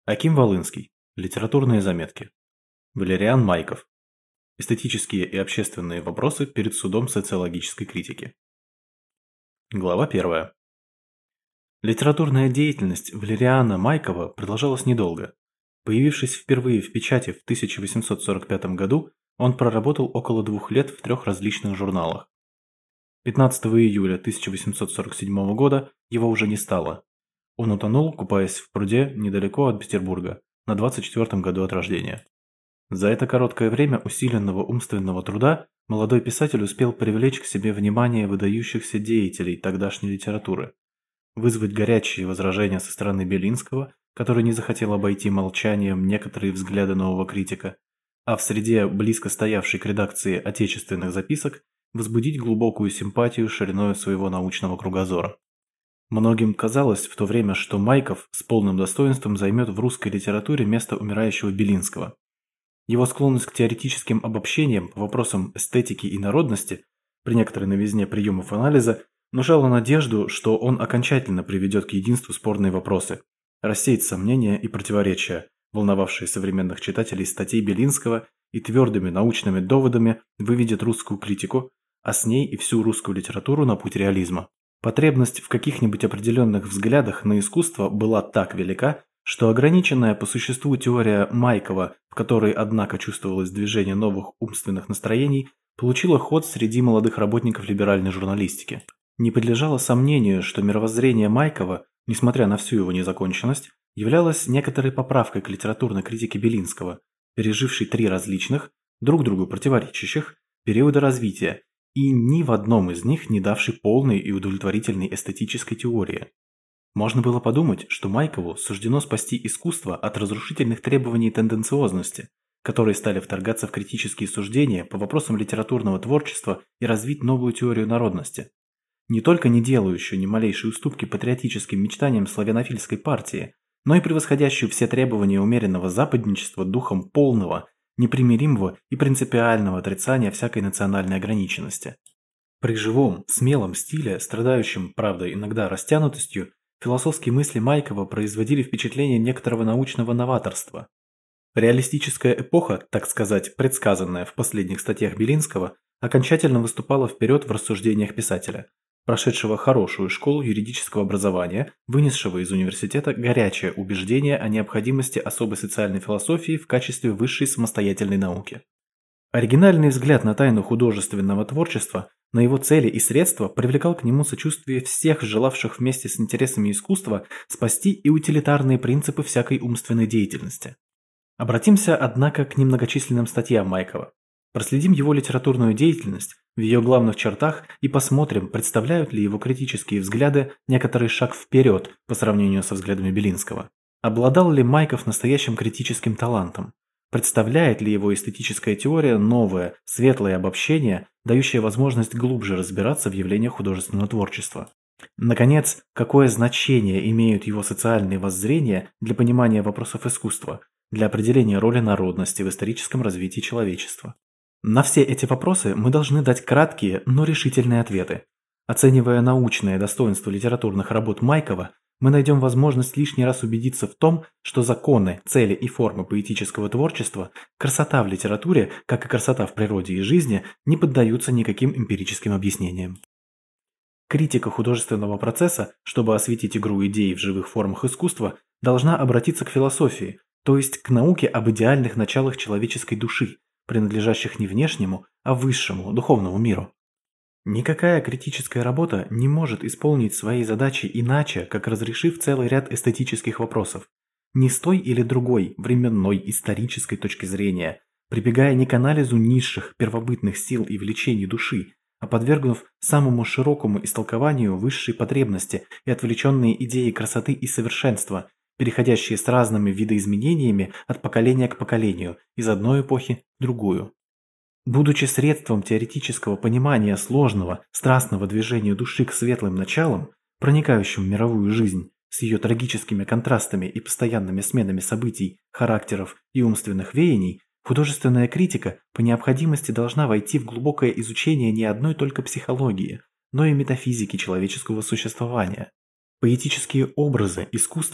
Аким Волынский. Литературные заметки. Валериан Майков. Эстетические и общественные вопросы перед судом социологической критики. Глава 1. Литературная деятельность Валериана Майкова продолжалась недолго. Появившись впервые в печати в 1845 году, он проработал около 2 лет в 3 различных журналах. 15 июля 1847 года его уже не стало. Он утонул, купаясь в пруде недалеко от Петербурга, на 24-м году от рождения. За это короткое время усиленного умственного труда молодой писатель успел привлечь к себе внимание выдающихся деятелей тогдашней литературы, вызвать горячие возражения со стороны Белинского, который не захотел обойти молчанием некоторые взгляды нового критика, а в среде близко стоявшей к редакции отечественных записок возбудить глубокую симпатию шириной своего научного кругозора. Многим казалось в то время, что Майков с полным достоинством займет в русской литературе место умирающего Белинского. Его склонность к теоретическим обобщениям по вопросам эстетики и народности при некоторой новизне приемов анализа внушала надежду, что он окончательно приведет к единству спорные вопросы, рассеет сомнения и противоречия, волновавшие современных читателей статей Белинского, и твердыми научными доводами выведет русскую критику, а с ней и всю русскую литературу на путь реализма. Потребность в каких-нибудь определенных взглядах на искусство была так велика, что ограниченная по существу теория Майкова, в которой, однако, чувствовалось движение новых умственных настроений, получила ход среди молодых работников либеральной журналистики. Не подлежало сомнению, что мировоззрение Майкова, несмотря на всю его незаконченность, являлось некоторой поправкой к литературной критике Белинского, пережившей 3 различных, друг другу противоречащих, периода развития, и ни в одном из них не давший полной и удовлетворительной эстетической теории. Можно было подумать, что Майкову суждено спасти искусство от разрушительных требований тенденциозности, которые стали вторгаться в критические суждения по вопросам литературного творчества и развить новую теорию народности. Не только не делающую ни малейшей уступки патриотическим мечтаниям славянофильской партии, но и превосходящую все требования умеренного западничества духом полного, непримиримого и принципиального отрицания всякой национальной ограниченности. При живом, смелом стиле, страдающем, правда, иногда растянутостью, философские мысли Майкова производили впечатление некоторого научного новаторства. Реалистическая эпоха, так сказать, предсказанная в последних статьях Белинского, окончательно выступала вперед в рассуждениях писателя, прошедшего хорошую школу юридического образования, вынесшего из университета горячее убеждение о необходимости особой социальной философии в качестве высшей самостоятельной науки. Оригинальный взгляд на тайну художественного творчества, на его цели и средства привлекал к нему сочувствие всех, желавших вместе с интересами искусства спасти и утилитарные принципы всякой умственной деятельности. Обратимся, однако, к немногочисленным статьям Майкова. Проследим его литературную деятельность в ее главных чертах и посмотрим, представляют ли его критические взгляды некоторый шаг вперед по сравнению со взглядами Белинского. Обладал ли Майков настоящим критическим талантом? Представляет ли его эстетическая теория новое, светлое обобщение, дающее возможность глубже разбираться в явлениях художественного творчества? Наконец, какое значение имеют его социальные воззрения для понимания вопросов искусства, для определения роли народности в историческом развитии человечества? На все эти вопросы мы должны дать краткие, но решительные ответы. Оценивая научное достоинство литературных работ Майкова, мы найдем возможность лишний раз убедиться в том, что законы, цели и формы поэтического творчества, красота в литературе, как и красота в природе и жизни, не поддаются никаким эмпирическим объяснениям. Критика художественного процесса, чтобы осветить игру идей в живых формах искусства, должна обратиться к философии, то есть к науке об идеальных началах человеческой души, принадлежащих не внешнему, а высшему, духовному миру. Никакая критическая работа не может исполнить свои задачи иначе, как разрешив целый ряд эстетических вопросов, не с той или другой временной исторической точки зрения, прибегая не к анализу низших первобытных сил и влечений души, а подвергнув самому широкому истолкованию высшей потребности и отвлеченные идеи красоты и совершенства, переходящие с разными видоизменениями от поколения к поколению, из одной эпохи в другую. Будучи средством теоретического понимания сложного, страстного движения души к светлым началам, проникающим в мировую жизнь, с ее трагическими контрастами и постоянными сменами событий, характеров и умственных веяний, художественная критика по необходимости должна войти в глубокое изучение не одной только психологии, но и метафизики человеческого существования. Поэтические образы искусства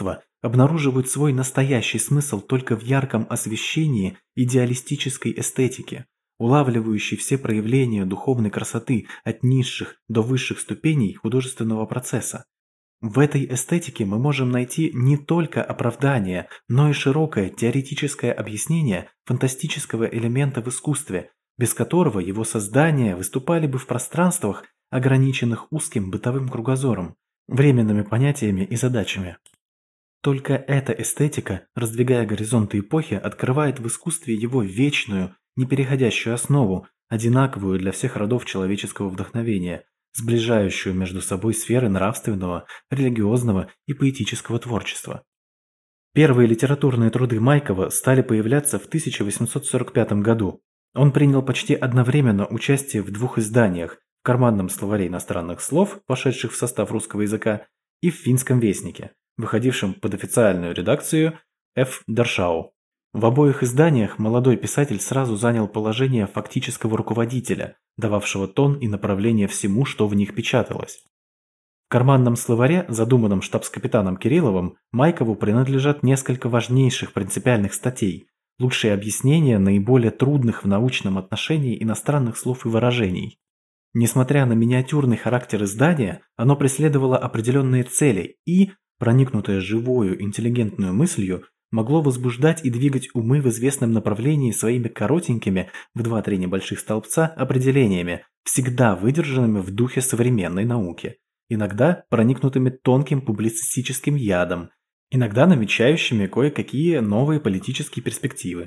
обнаруживают свой настоящий смысл только в ярком освещении идеалистической эстетики, улавливающей все проявления духовной красоты от низших до высших ступеней художественного процесса. В этой эстетике мы можем найти не только оправдание, но и широкое теоретическое объяснение фантастического элемента в искусстве, без которого его создания выступали бы в пространствах, ограниченных узким бытовым кругозором, временными понятиями и задачами. Только эта эстетика, раздвигая горизонты эпохи, открывает в искусстве его вечную, непереходящую основу, одинаковую для всех родов человеческого вдохновения, сближающую между собой сферы нравственного, религиозного и поэтического творчества. Первые литературные труды Майкова стали появляться в 1845 году. Он принял почти одновременно участие в 2 изданиях: в карманном словаре иностранных слов, вошедших в состав русского языка, и в финском вестнике, выходившем под официальную редакцию Ф. Даршау. В обоих изданиях молодой писатель сразу занял положение фактического руководителя, дававшего тон и направление всему, что в них печаталось. В карманном словаре, задуманном штабс-капитаном Кирилловым, Майкову принадлежат несколько важнейших принципиальных статей, лучшие объяснения наиболее трудных в научном отношении иностранных слов и выражений. Несмотря на миниатюрный характер издания, оно преследовало определенные цели и, проникнутое живою интеллигентную мыслью, могло возбуждать и двигать умы в известном направлении своими коротенькими, в 2-3 небольших столбца, определениями, всегда выдержанными в духе современной науки, иногда проникнутыми тонким публицистическим ядом, иногда намечающими кое-какие новые политические перспективы.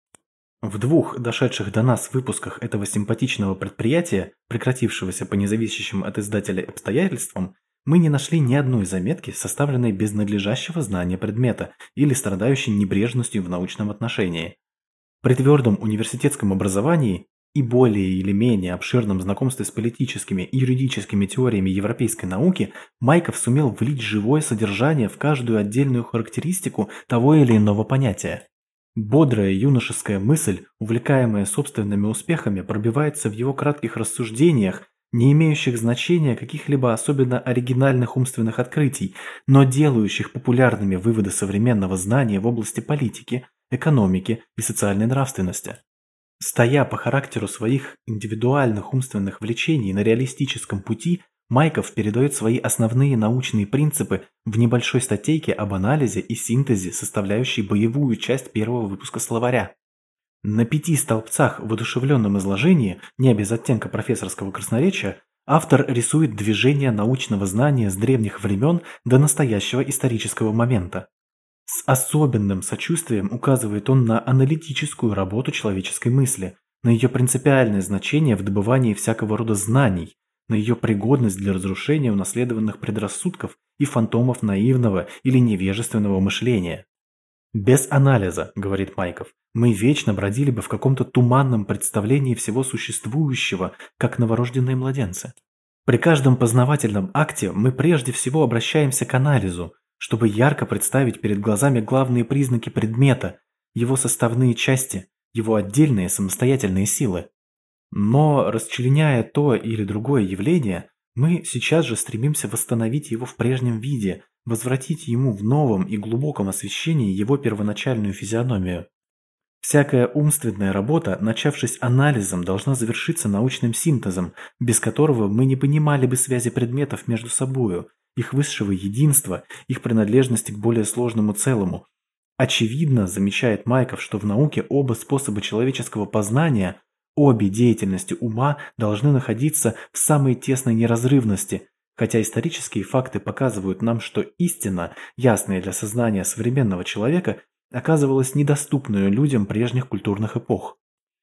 В 2 дошедших до нас выпусках этого симпатичного предприятия, прекратившегося по независящим от издателя обстоятельствам, мы не нашли ни одной заметки, составленной без надлежащего знания предмета или страдающей небрежностью в научном отношении. При твердом университетском образовании и более или менее обширном знакомстве с политическими и юридическими теориями европейской науки Майков сумел влить живое содержание в каждую отдельную характеристику того или иного понятия. Бодрая юношеская мысль, увлекаемая собственными успехами, пробивается в его кратких рассуждениях, не имеющих значения каких-либо особенно оригинальных умственных открытий, но делающих популярными выводы современного знания в области политики, экономики и социальной нравственности. Стоя по характеру своих индивидуальных умственных влечений на реалистическом пути, Майков передает свои основные научные принципы в небольшой статейке об анализе и синтезе, составляющей боевую часть первого выпуска словаря. На 5 столбцах в воодушевленном изложении, не без оттенка профессорского красноречия, автор рисует движение научного знания с древних времен до настоящего исторического момента. С особенным сочувствием указывает он на аналитическую работу человеческой мысли, на ее принципиальное значение в добывании всякого рода знаний, на ее пригодность для разрушения унаследованных предрассудков и фантомов наивного или невежественного мышления. «Без анализа, — говорит Майков, — мы вечно бродили бы в каком-то туманном представлении всего существующего, как новорожденные младенцы. При каждом познавательном акте мы прежде всего обращаемся к анализу, чтобы ярко представить перед глазами главные признаки предмета, его составные части, его отдельные самостоятельные силы. Но, расчленяя то или другое явление, мы сейчас же стремимся восстановить его в прежнем виде, возвратить ему в новом и глубоком освещении его первоначальную физиономию. Всякая умственная работа, начавшись анализом, должна завершиться научным синтезом, без которого мы не понимали бы связи предметов между собою, их высшего единства, их принадлежности к более сложному целому. Очевидно, замечает Майков, что в науке оба способа человеческого познания, обе деятельности ума должны находиться в самой тесной неразрывности, хотя исторические факты показывают нам, что истина, ясная для сознания современного человека, оказывалась недоступной людям прежних культурных эпох.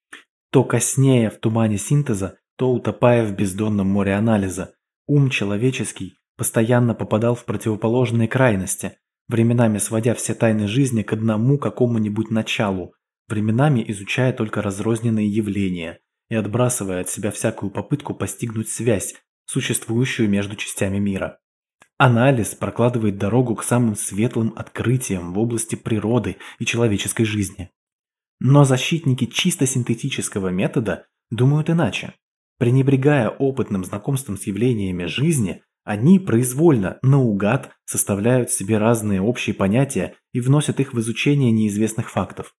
То коснея в тумане синтеза, то утопая в бездонном море анализа, ум человеческий постоянно попадал в противоположные крайности, временами сводя все тайны жизни к одному какому-нибудь началу, временами изучая только разрозненные явления и отбрасывая от себя всякую попытку постигнуть связь, существующую между частями мира. Анализ прокладывает дорогу к самым светлым открытиям в области природы и человеческой жизни. Но защитники чисто синтетического метода думают иначе. Пренебрегая опытным знакомством с явлениями жизни, Они произвольно, наугад, составляют себе разные общие понятия и вносят их в изучение неизвестных фактов.